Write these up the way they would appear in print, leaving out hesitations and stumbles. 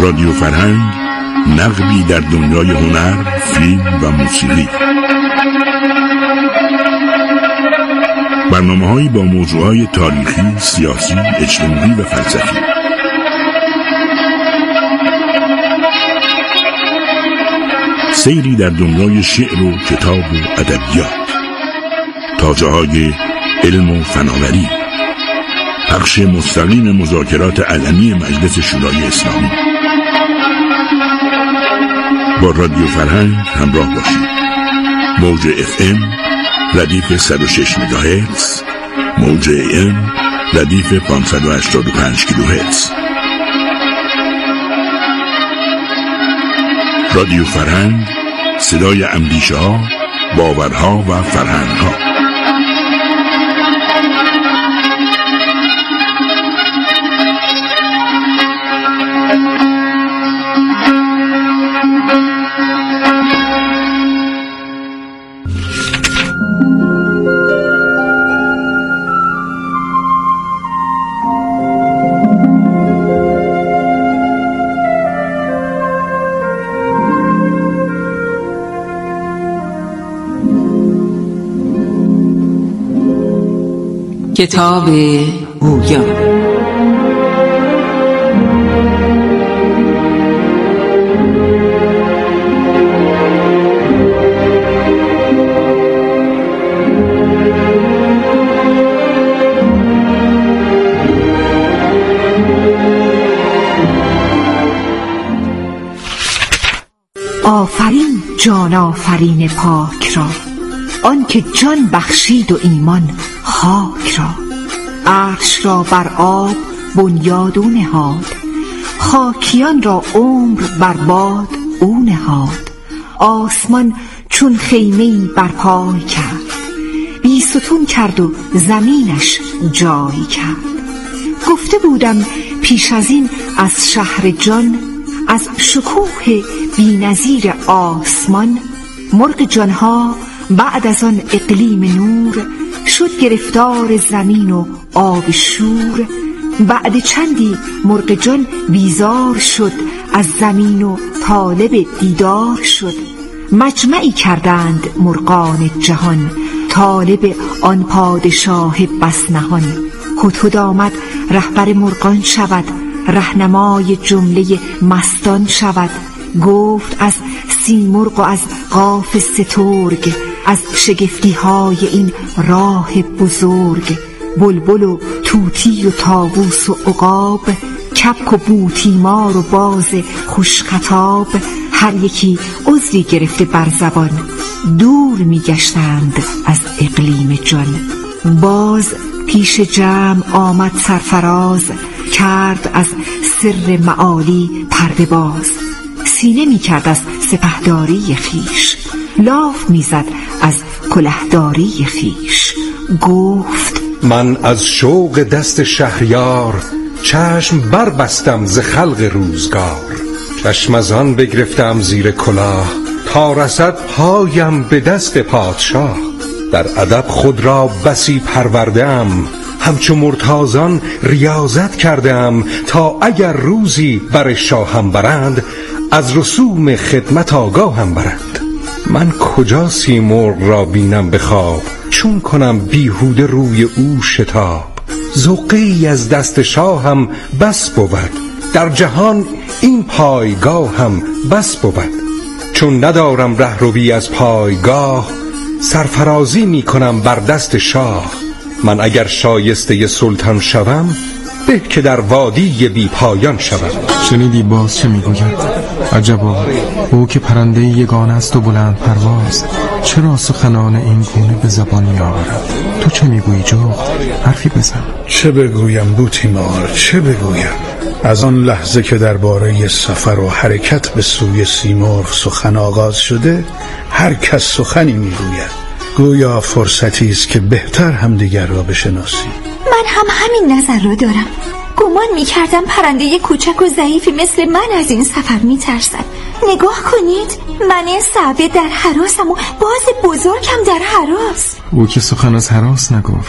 رادیو فرهنگ، نقبی در دنیای هنر، فیلم و موسیقی. برنامه‌هایی با موضوعات تاریخی، سیاسی، اجتماعی و فلسفی. سیری در دنیای شعر و کتاب و ادبیات، تا جاهای علم و فناوری. پخش مستقیم مذاکرات علنی مجلس شورای اسلامی. با رادیو فرهنگ همراه باشید. موج FM ردیف 106 مگاهرتز، موج AM ردیف 585 کیلوهرتز. رادیو فرهنگ، صدای اندیشه‌ها، باورها و فرهنگ‌ها. کتاب گویا. آفرین جان آفرین پاک را، آن که جان بخشید و ایمان خاک را. عرش را بر آب بنیاد او نهاد، خاکیان را عمر بر باد او نهاد. آسمان چون خیمه‌ای بر پای کرد، بی ستون کرد و زمینش جای کرد. گفته بودم پیش از این از شهر جان، از شکوه بی نظیر آسمان. مرغ جانها بعد از آن اقلیم نور، شد گرفتار زمین و آب شور. بعد چندی مرغ جان بیزار شد، از زمین و طالب دیدار شد. مجمعی کردند مرغان جهان، طالب آن پادشاه بس نهان. هدهد آمد رهبر مرغان شود، رهنمای جمله مستان شود. گفت از سیمرغ و از قاف سترگ، از شگفتی های این راه بزرگ. بلبل و طوطی و طاووس و عقاب، کبک و بوتیمار و باز خوش خطاب. هر یکی عذری گرفته بر زبان، دور می گشتند از اقلیم جان. باز پیش جمع آمد سرفراز، کرد از سر معالی پرده باز. سینه می کرد از سپهداری خیش، لاف می زد از کلهداری خیش. گفت من از شوق دست شهریار، چشم بربستم ز خلق روزگار. چشم از آن بگرفتم زیر کلاه، تا رسد پایم به دست پادشاه. در ادب خود را بسی پروردم، همچو مرتازان ریاضت کردم. تا اگر روزی بر شاهم برند، از رسوم خدمت آگاهم برند. من کجا سیمرغ را بینم به خواب، چون کنم بیهوده روی او شتاب. زقی از دست شاهم بس بود، در جهان این پایگاهم بس بود. چون ندارم رهروی از پایگاه، سرفرازی می کنم بر دست شاه. من اگر شایسته سلطان شوم، به که در وادی بی پایان شوم. شنیدی باز چه میگوید؟ عجبا، او که پرنده یگانه است و بلند پرواز، چرا سخنان این گونه به زبان میآورد؟ تو چه میگویی جغد؟ حرفی بزن. چه بگویم بوتیمار، چه بگویم؟ از آن لحظه که درباره سفر و حرکت به سوی سیمرغ سخن آغاز شده، هر کس سخنی میگوید. گویا فرصتی است که بهتر همدیگر را بشناسیم. من هم همین نظر را دارم. گمان می‌کردم پرنده کوچک و ضعیفی مثل من از این سفر می‌ترسد. نگاه کنید، من صعبه در هراسم و باز بزرگم در هراس. او که سخن از هراس نگفت،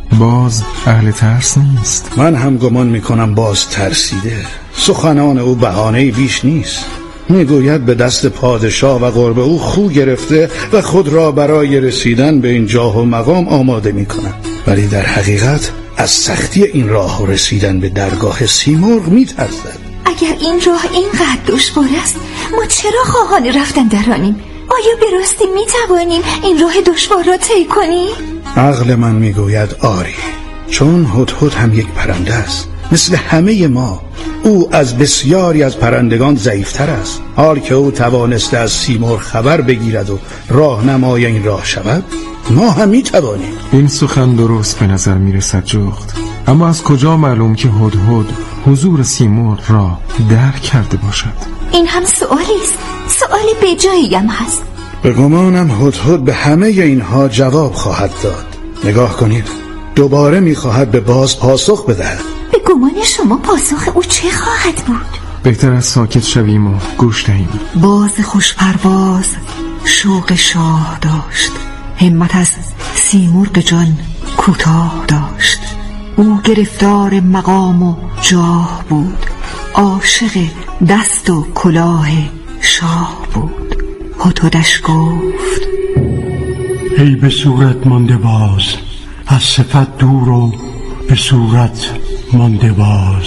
باز اهل ترس نیست. من هم گمان میکنم باز ترسیده. سخنان او بهانه‌ای بیش نیست. میگوید به دست پادشاه و قرب او خو گرفته و خود را برای رسیدن به این جاه و مقام آماده میکنند، ولی در حقیقت از سختی این راه و رسیدن به درگاه سیمرغ میترسد. اگر این راه اینقدر دشوار است، ما چرا خواهان رفتن درانیم؟ آیا به راستی میتوانیم این راه دشوار را طی کنیم؟ عقل من میگوید آری، چون هدهد هم یک پرنده است مثل همه ما. او از بسیاری از پرندگان ضعیفتر است. حال که او توانسته از سیمرغ خبر بگیرد و راهنمای این راه شود، ما هم میتوانیم. این سخن درست به نظر میرسد جغد، اما از کجا معلوم که هدهد حضور سیمرغ را درک کرده باشد؟ این هم سؤالی است، سؤال بجایی هم هست. به گمانم هدهد به همه اینها جواب خواهد داد. نگاه کنید، دوباره میخواهد به باز پاسخ بدهد. به گمان شما پاسخ او چه خواهد بود؟ بهتر از ساکت شویم و گوش دهیم. باز خوش پرواز شوق شاه داشت، همت از سیمرغ جان کوتاه داشت. او گرفتار مقام و جاه بود، عاشق دست و کلاه شاه بود. هدهدش گفت ای به صورت مانده باز، از صفت دور و به صورت مانده باز.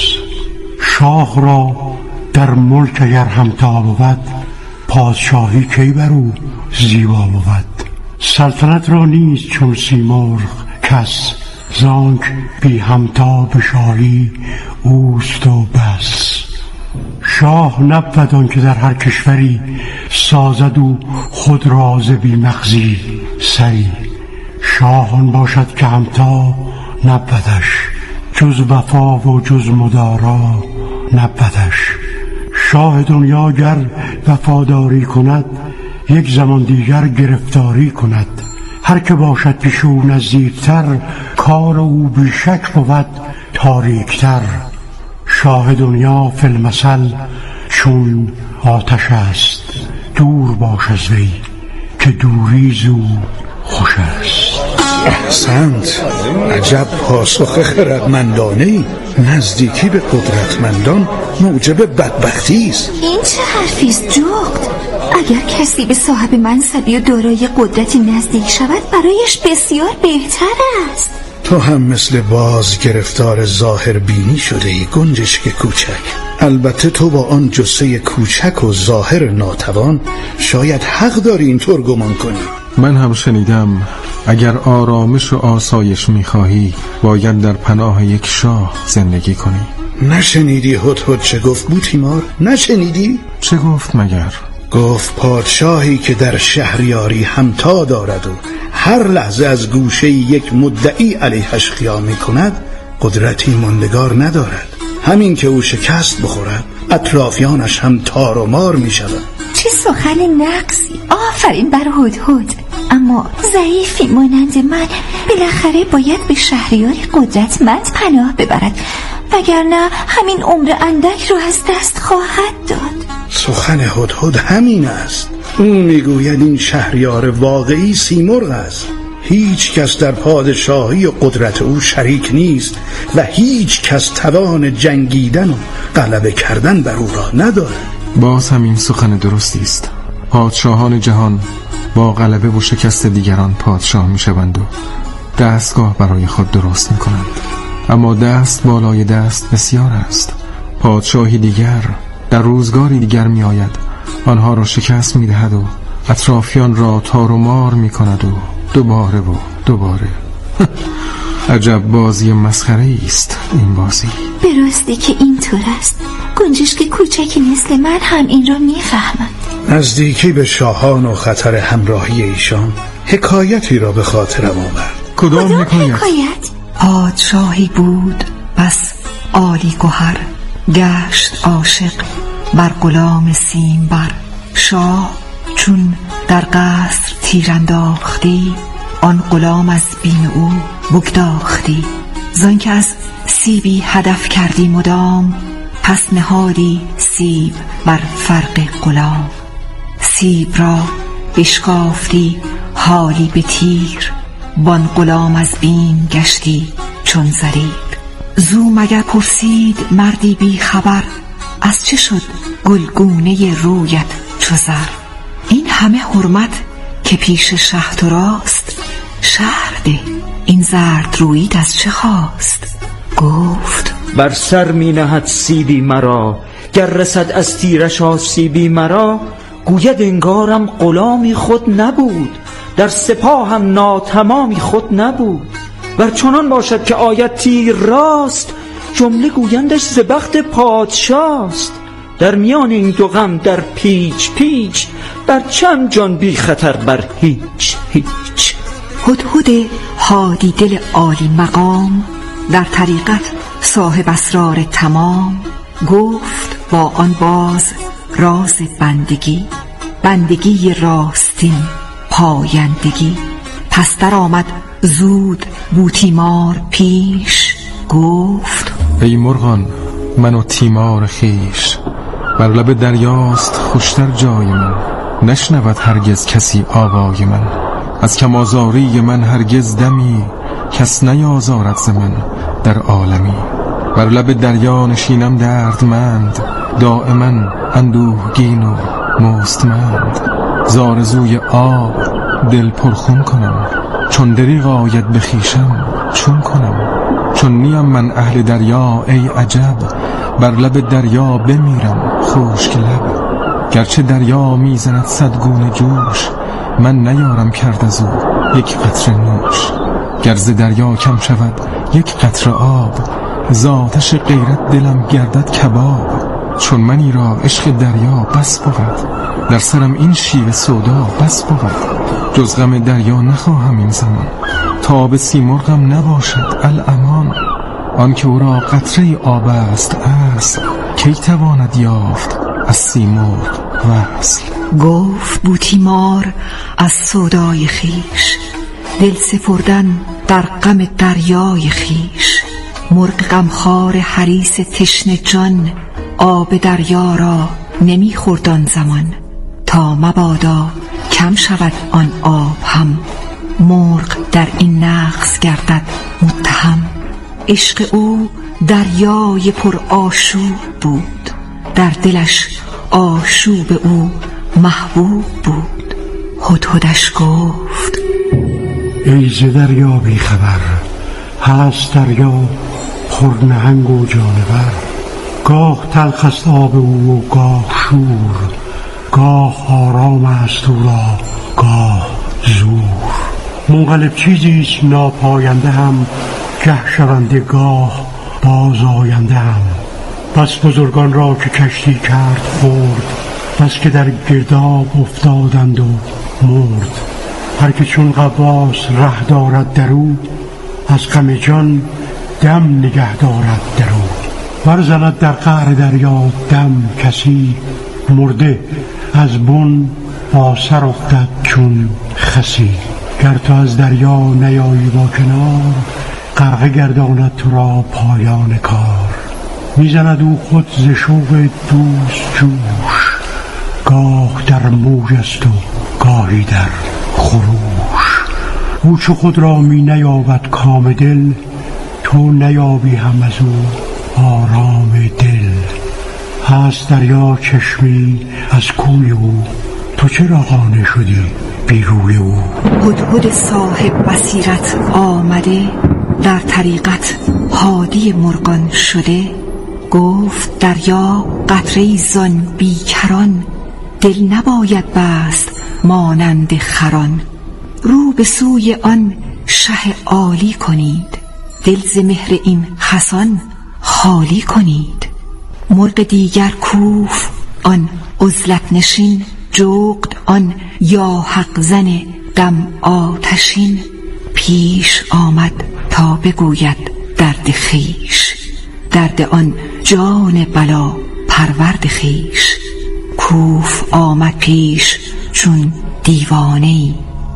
شاه را در ملک اگر همتا بود، پادشاهی کی بر او زیبا بود. سلطنت را نیست چون سیمرغ کس، زانک بی همتا به شاهی اوست و بس. شاه نبود آن که در هر کشوری، سازد او خود راز بی مغزی سری. شاه آن باشد که همتا نبودش، جز وفا و جز مدارا نبودش. شاه دنیا گر وفاداری کند، یک زمان دیگر گرفتاری کند. هر که باشد پیش او نزدیکتر، کار او بیشک بود تاریکتر. شاه دنیا فی المثل چون آتش است، دور باش از وی که دوری زو خوش است. احسنت، عجب پاسخ خردمندانه‌ای. نزدیکی به قدرتمندان موجب بدبختی است. این چه حرفی است جغد؟ اگر کسی به صاحب منصبی و دارای قدرتی نزدیک شود، برایش بسیار بهتر است. تو هم مثل باز گرفتار ظاهر بینی شده ای گنجشک کوچک. البته تو با آن جثه کوچک و ظاهر ناتوان شاید حق داری اینطور گمان کنی. من هم شنیدم اگر آرامش و آسایش می‌خواهی، باید در پناه یک شاه زندگی کنی. نشنیدی هدهد چه گفت بوتیمار؟ نشنیدی؟ چه گفت مگر؟ گفت پادشاهی که در شهریاری همتا دارد و هر لحظه از گوشه یک مدعی علیهش قیام می‌کند، قدرتی ماندگار ندارد. همین که او شکست بخورد، اطرافیانش هم تار و مار می‌شوند. چه سخن نقصی. آفرین بر هدهد. اما ضعیفی مانند من بالاخره باید به شهریاری قدرتمند پناه ببرد، وگرنه همین عمر اندک رو از دست خواهد داد. سخن هدهد همین است. او میگوید این شهریار واقعی سیمرغ است. هیچ کس در پادشاهی و قدرت او شریک نیست و هیچ کس توان جنگیدن و غلبه کردن بر او را ندارد. باز همین سخن درستی است. پادشاهان جهان با غلبه و شکست دیگران پادشاه می شوند و دستگاه برای خود درست می کنند. اما دست بالای دست بسیار است. پادشاهی دیگر در روزگاری دیگر می آید، آنها را شکست می دهد و اطرافیان را تار و مار می کند و دوباره عجب بازی مسخره است این بازی. به راستی که اینطور است. گنجشک کوچکی مثل من هم این را میفهمند. نزدیکی به شاهان و خطر همراهی ایشان حکایتی را به خاطرم آورد. کدام حکایت؟ پادشاهی بود بس عالی گوهر، گشت عاشق بر غلام سیمبر. شاه چون در قصر تیر انداختی، آن غلام از بیم او بگداختی. زان که از سیبی هدف کردی مدام، پس نهادی سیب بر فرق غلام. سیب را بشکافتی حالی به تیر، وان غلام از بیم گشتی چون ضریب. زو مگر پرسید مردی بی خبر، از چه شد گلگونه رویت چو زر؟ این همه حرمت که پیش شه تو راست، شرح ده این زرد رویت از چه خواست؟ گفت بر سر می نهد سیبی مرا، گر رسد از تیرش آسیبی مرا. گوید انگارم غلامی خود نبود، در سپاهم ناتمامی خود نبود. ور چنان باشد که آید تیر راست، جمله گویندش ز بخت پادشاست. در میان این دو غم در پیچ پیچ، بر چم جان بی خطر بر هیچ هیچ. هدهد هادی دل عالی مقام، در طریقت صاحب اسرار تمام. گفت با آن باز راز بندگی، بندگی راستین پایندگی. پس در آمد زود بوتیمار پیش، گفت ای مرغان من و تیمار خیش، بر لب دریاست خوشتر جای من. نشنود هرگز کسی آوای من، از کم آزاری من هرگز دمی، کس نیازارد ز من در عالمی. بر لب دریا نشینم دردمند، دائما اندوهگین و مستمند. زارزوی آب دل پرخون کنم، چون دریغ آید به خویشم چون کنم. چون نیم من اهل دریا ای عجب، بر لب دریا بمیرم خشک لب. گرچه دریا میزند صد گونه جوش، من نیارم کرد از او یک قطره نوش. گر ز دریا کم شود یک قطره آب، ز آتش غیرت دلم گردد کباب. چون منی را عشق دریا بس بود، در سرم این شیوه سودا بس بود. جز غم دریا نخواهم این زمان، تا به سیمرغم نباشد الامان. آن که او را قطره آب است اصل، کی تواند یافت از سیمرغ وصل. گفت بوتیمار از سودای خیش، دل سپردن در غم دریای خیش. مرغ غمخوار حریص تشنه جان، آب دریا را نمی خورد آن زمان. تا مبادا کم شود آن آب هم، مرغ در این نقص گردد متهم. عشق او دریای پر آشوب بود، در دلش آشوب او محبوب بود. هدهدش گفت ای ز دریا بی خبر، هست دریا پر نهنگ و جانور. گاه تلخ است آب او و گاه شور، گاه آرام است او را گاه زور. منقلب چیزیست ناپاینده هم، گه شونده گاه باز آینده هم. بس بزرگان را که کشتی کرد خورد، بس که در گرداب افتادند و مرد. هر که چون غواص ره دارد در او، از غم جان دم نگه دارد در او. ور زند در قعر دریا دم کسی، مرده از بن با سر افتد چون خسی. گر تو از دریا نیایی با کنار، غرقه گرداند تو را پایان کار. میزند او خود ز شوق دوست جوش، گاه در موج است و گاهی در خروش. او چو خود را می نیابد کام دل، تو نیابی هم از او آرام دل. هست دریا چشمی از کوی او، تو چرا قانع شدی بی روی او؟ هدهد صاحب بصیرت آمده، در طریقت هادی مرغان شده. گفت دریا قطره زان بیکران، دل نباید بست مانند خران. رو به سوی آن شه عالی کنید، دل ز مهر این خسان خالی کنید. مرغ دیگر کوف آن عزلت نشین، جغد آن یا حق زن غم آتشین. پیش آمد تا بگوید درد خیش، درد آن جان بلا پرورد خیش. کوف آمد پیش چون دیوانه‌ای،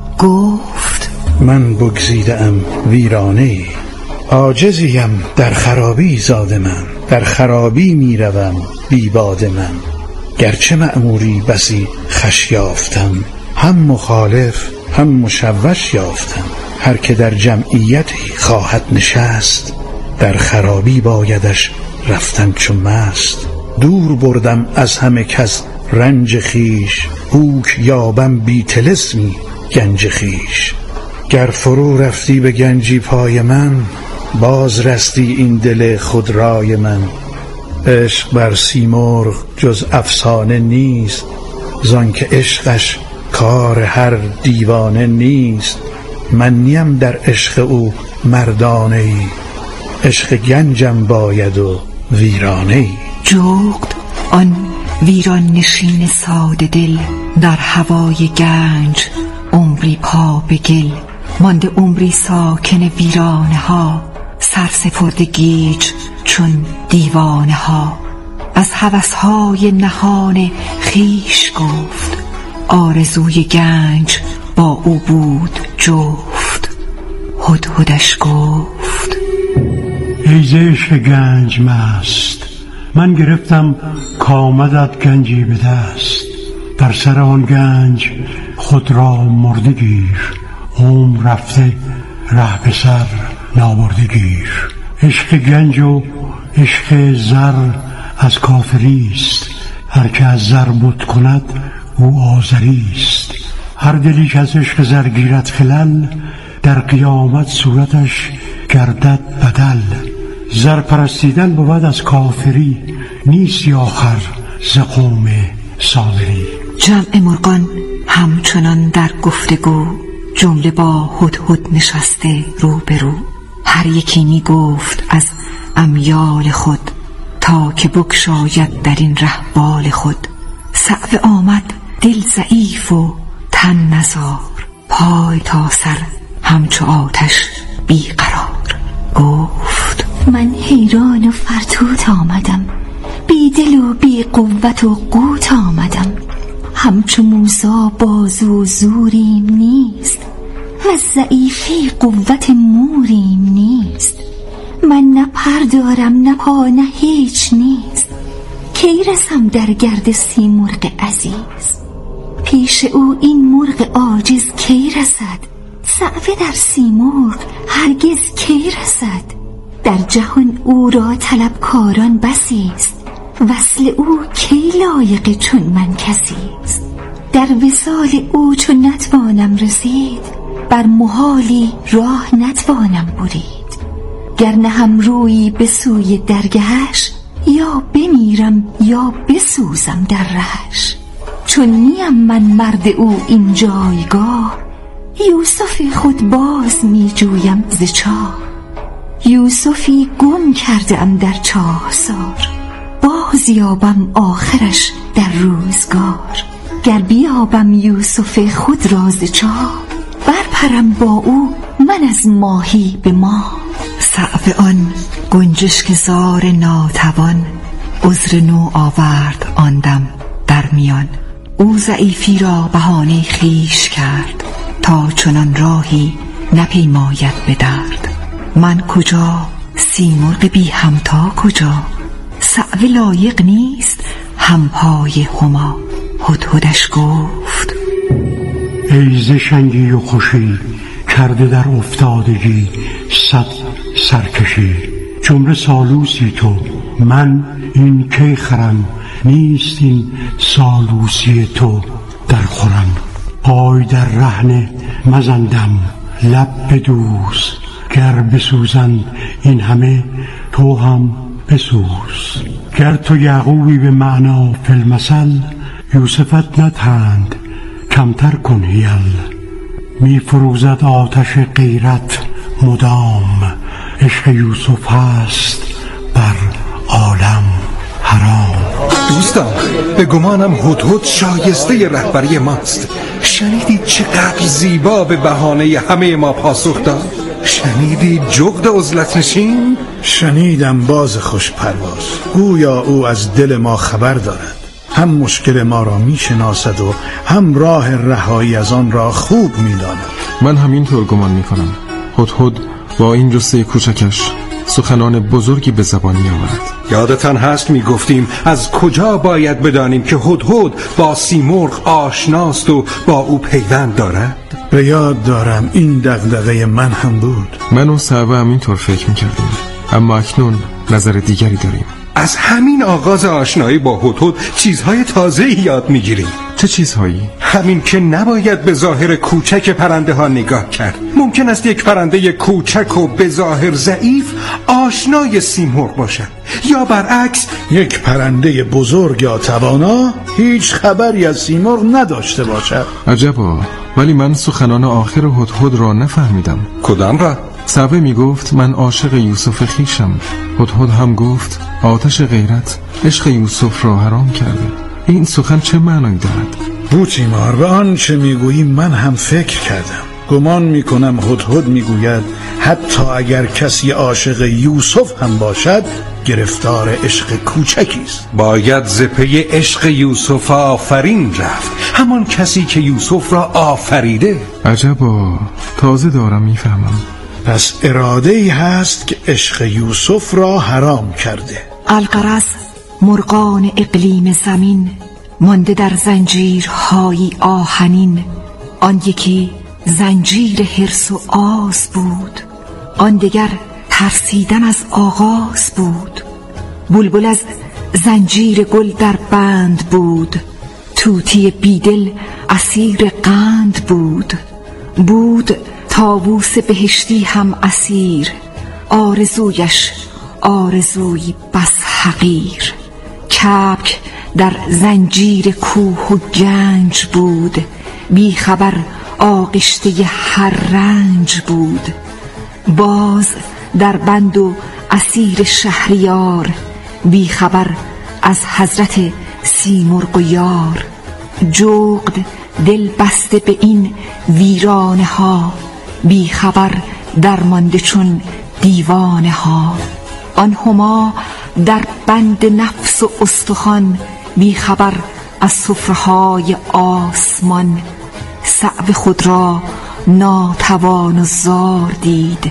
گفت من بگزیدم ویرانه‌ای. عاجزیم در خرابی زاد من، در خرابی میروم بی باد من. گرچه مأموری بسی خوش یافتم، هم مخالف هم مشوش یافتم. هر که در جمعیتی خواهد نشست، در خرابی بایدش رفتن چو مست. دور بردم از همه کس رنج خیش، بوک یابم بی طلسمی گنج خیش. گر فرو رفتی به گنجی پای من، باز رستی این دل خود رای من. عشق بر سیمرغ جز افسانه نیست، زان که عشقش کار هر دیوانه نیست. من نیم در عشق او مردانه ای، عشق گنجم باید و ویرانه ای. جغد آن ویران نشین ساده دل، در هوای گنج عمری پا به گل. مانده عمری ساکن ویرانه ها، سرسپرد گیج چون دیوانه ها. از هوسهای نهان خیش گفت، آرزوی گنج با او بود جفت. هدهدش گفت ای ز عشق گنج مست، من گرفتم کامدت گنجی به دست. در سر آن گنج خود را مرده گیر، عمر رفته ره به سر نابرده گیر. عشق گنج و عشق زر از کافریست، هر که از زر بت کند او آزریست. هر دلی که از عشق زر گیرد خلل، در قیامت صورتش گردد بدل. زر پرستیدن بود از کافری، نیست آخر ز قوم صابری. جمع مرغان همچنان در گفتگو، جمله با هدهد نشسته رو به رو. هر یکی می گفت از امیال خود، تا که بگشاید در این رهبال خود. صعوه آمد دل ضعیف و تن نزار، پای تا سر همچو آتش بیقرار. گفت من حیران و فرتوت آمدم، بی دل و بی قوت و قوت آمدم. همچو موسی بازو و زوریم نیست، و ضعیفی قوت موریم نیست. من نه پر دارم نه پا نه هیچ نیست، کی رسم در گرد سیمرغ عزیز. پیش او این مرغ عاجز کی رسد، صعوه در سیمرغ هرگز کی رسد. در جهان او را طلبکاران بسیست، وصل او کی لایق چون من کسیست. در وصال او چون نتوانم رسید، بر محالی راه نتوانم برید. گر نهم رویی به سوی درگهش، یا بمیرم یا بسوزم در رهش. چون نیم من مرد او این جایگاه، یوسف خود باز می جویم ز چاه. یوسفی گم کرده ام در چاهسار، باز یابم آخرش در روزگار. گر بیابم یوسف خود را ز چاه، برپرم با او من از ماهی به ماه. صعوه آن گنجشک زار ناتوان، عذر نو آورد آن دم در میان. او ضعیفی را بهانه خویش کرد، تا چنان راهی نپیماید به درد. من کجا سیمرغ بی همتا کجا، صعوه لایق نیست همپای هما. هدهدش گفت ای ز شنگی و خوشی، کرده در افتادگی صد سرکشی. جمله سالوسی تو، من این کی خرم، نیست این سالوسی تو در خورم. پای در رهن مزندم لب بدوز، گر بسوزند این همه تو هم بسوز. گر تو یعقوبی به معنا فی المثل، یوسفت ندهند کمتر کن حیل. می فروزد آتش غیرت مدام، عشق یوسف هست بر عالم حرام. دوستان، به گمانم هدهد شایسته رهبری ماست. شنیدید چقدر زیبا به بهانه همه ما پاسخ داد؟ شنیدید جغد عزلت نشین؟ شنیدم باز خوش پرواز، گویا او از دل ما خبر دارد. هم مشکل ما را می شناسد و هم راه رهایی از آن را خوب می داند. من همینطور گمان می کنم. هدهد با این جثه کوچکش سخنان بزرگی به زبان می آورد. یادتان هست می گفتیم از کجا باید بدانیم که هدهد با سیمرغ آشناست و با او پیوند دارد؟ به یاد دارم این دغدغه من هم بود. من و صعبه هم اینطور فکر میکردیم، اما اکنون نظر دیگری داریم. از همین آغاز آشنایی با هدهد چیزهای تازه‌ای یاد میگیریم. چه چیزهایی؟ همین که نباید به ظاهر کوچک پرنده ها نگاه کرد. ممکن است یک پرنده کوچک و به ظاهر ضعیف آشنای سیمرغ باشد، یا برعکس یک پرنده بزرگ یا توانا هیچ خبری از سیمرغ نداشته باشد. عجبا، ولی من سخنان آخر هدهد را نفهمیدم. کدام را؟ صعبه می گفت من عاشق یوسف خویشم. هدهد هم گفت آتش غیرت عشق یوسف را حرام کرده. این سخن چه معنی دارد؟ بوتیمار، به آن چه میگویی من هم فکر کردم. گمان میکنم هدهد میگوید حتی اگر کسی عاشق یوسف هم باشد گرفتار عشق کوچکی است. باید ز پی عشق یوسف آفرین رفت، همان کسی که یوسف را آفریده. عجبا، تازه دارم میفهمم. پس اراده‌ای هست که عشق یوسف را حرام کرده. الغرض مرغان اقلیم زمین مانده در زنجیرهای آهنین. آن یکی زنجیر حرص و آز بود، آن دگر ترسیدن از آغاز بود. بلبل از زنجیر گل در بند بود، طوطی بیدل اسیر قند بود. بود طاووس بهشتی هم اسیر، آرزویش آرزوی بس حقیر. کبک در زنجیر کوه و گنج بود، بی خبر آغشته هر رنج بود. باز در بند و اسیر شهریار، بی خبر از حضرت سیمرغ و یار. جغد دل بسته به این ویرانه ها، بی خبر درمانده چون دیوانه ها. آن هما در بند نفس و استخوان، بی خبر از سفره‌های آسمان. صعب خود را ناتوان و زار دید،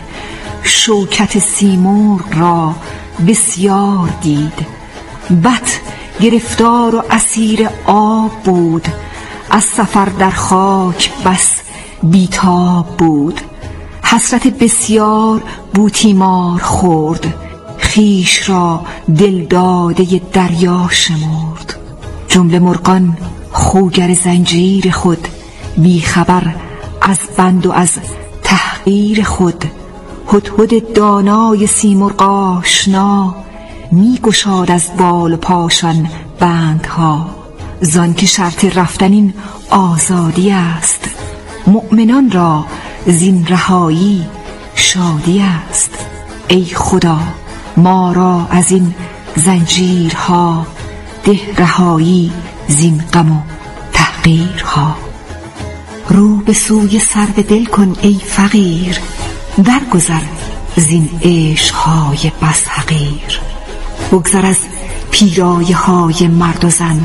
شوکت سیمرغ را بسیار دید. بط گرفتار و اسیر آب بود، از سفر در خاک بس بیتاب بود. حسرت بسیار بوتیمار خورد، خویش را دل داده دریا شمرد. جمله مرغان خوگر زنجیر خود، بی خبر از بند و از تحقیر خود. هدهد دانای سیمرغ آشنا، می گشاد از بال و پاشان بندها. زان که شرط رفتن این آزادی است، مؤمنان را زین رهایی شادی است. ای خدا ما را از این زنجیرها، ده رهایی زین غم و تحقیرها. رو به سوی سرو دل کن ای فقیر، درگذر زین عشقهای بس حقیر. بگذر از پیرایه های مرد و زن،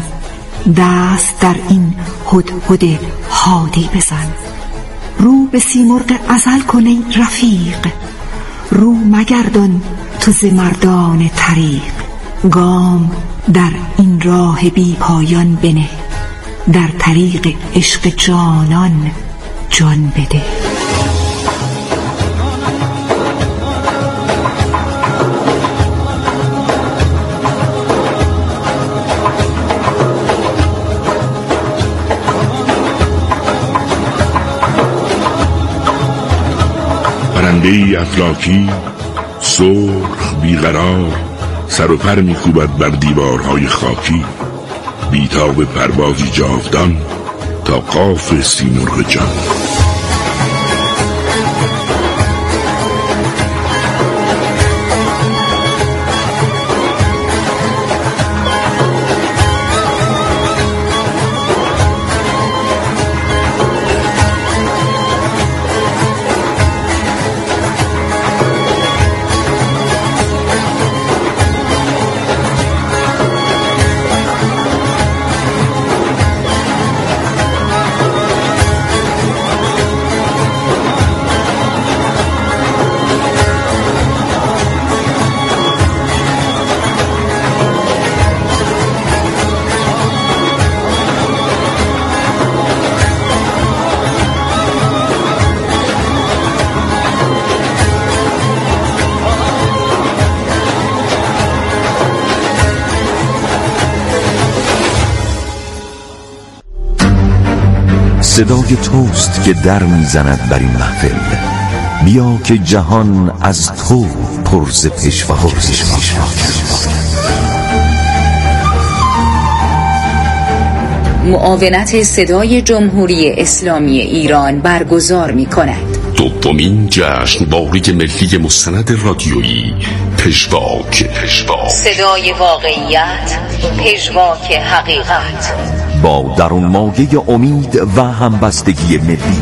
دست در این هدهد هادی بزن. رو به سیمرغ ازل کن ای رفیق، رو مگردان تو ز مردان طریق. گام در این راه بی پایان بنه، در طریق عشق جانان جان بده. پرنده‌ای افلاکی سرخ بیقرار، سر و پر می‌کوبد بر دیوارهای خاکی. بیتاب پروازی جاودان تا قاف سیمرغ جان. صدای توست که در میزند بر این محفل. بیا که جهان از تو پر ز پژواک. معاونت صدای جمهوری اسلامی ایران برگزار می‌کند. دومین جشنواره ملی مستند رادیویی پژواک. صدای واقعیت، پژواک حقیقت، با درونمایه امید و همبستگی ملی.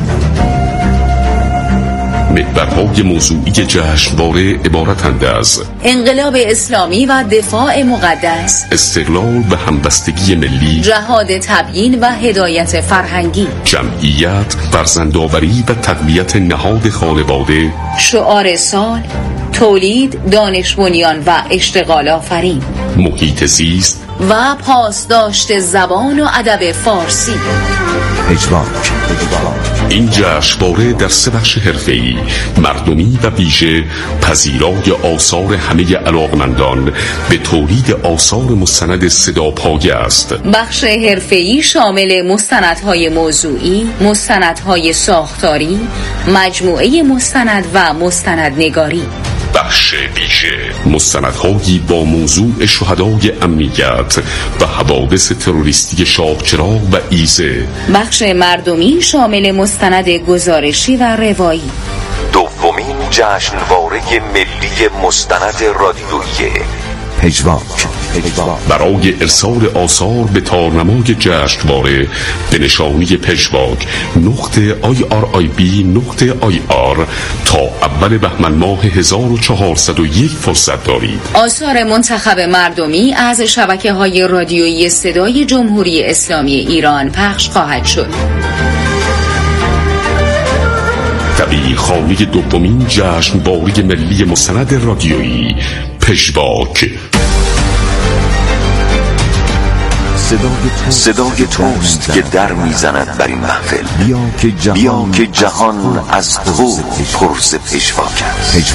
محورهای موضوعی جشنواره عبارتند از انقلاب اسلامی و دفاع مقدس، استقلال و همبستگی ملی، جهاد تبیین و هدایت فرهنگی، جمعیت، فرزندآوری و تقویت نهاد خانواده، شعار سال، تولید، دانش بنیان و اشتغال آفرین، محیط زیست و پاسداشت زبان و ادب فارسی. پژواک. این جشنواره در 3 بخش حرفه‌ای، مردمی و ویژه پذیرای آثار همه علاقمندان به تولید آثار مستند صداپایه است. بخش حرفه‌ای شامل مستندهای موضوعی، مستندهای ساختاری، مجموعه مستند و مستندنگاری. بخش ویژه مستندهایی با موضوع شهدای امنیت و حوادث تروریستی شاهچراغ و ایزه. بخش مردمی شامل مستند گزارشی و روایی. دومین جشنواره ملی مستند رادیویی پژواک. برای ارسال آثار به تارنمای جشنواره به نشانی پژواک .irib.ir تا اول بهمن ماه 1401 فرصت دارید. آثار منتخب مردمی از شبکه‌های رادیویی صدای جمهوری اسلامی ایران پخش خواهد شد. دبیرخانه دومین جشنواره ملی مستند رادیویی پژواک. صدای توست که در میزند بر این محفل. بیا که جهان از تو پر ز پژواک است.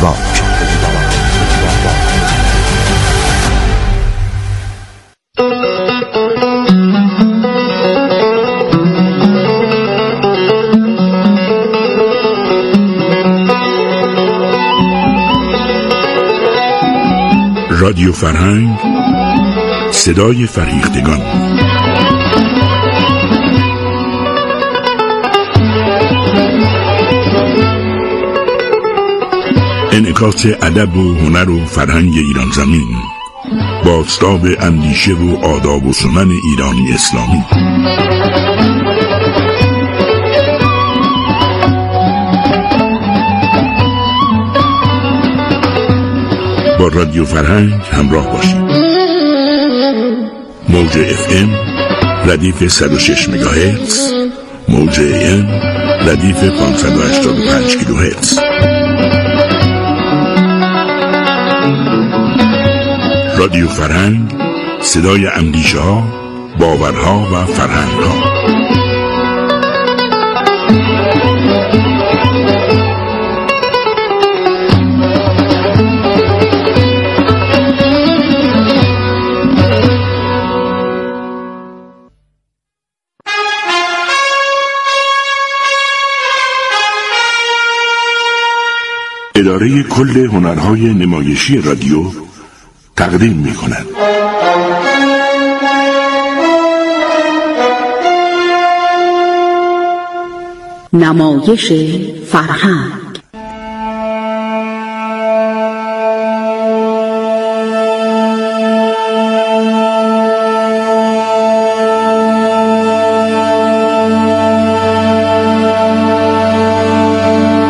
رادیو فرهنگ، صدای فرهیختگان. انعکاس ادب و هنر و فرهنگ ایران زمین، بازتاب اندیشه و آداب و سنن ایرانی اسلامی. با رادیو فرهنگ همراه باشید. موج FM ردیف 106 مگاهرتز، موج AM ردیف 585 کیلوهرتز. رادیو فرهنگ، صدای اندیشه ها، باورها و فرهنگ ها. اداره کل هنرهای نمایشی رادیو تقدیم می‌کند. نمایش فرهنگ.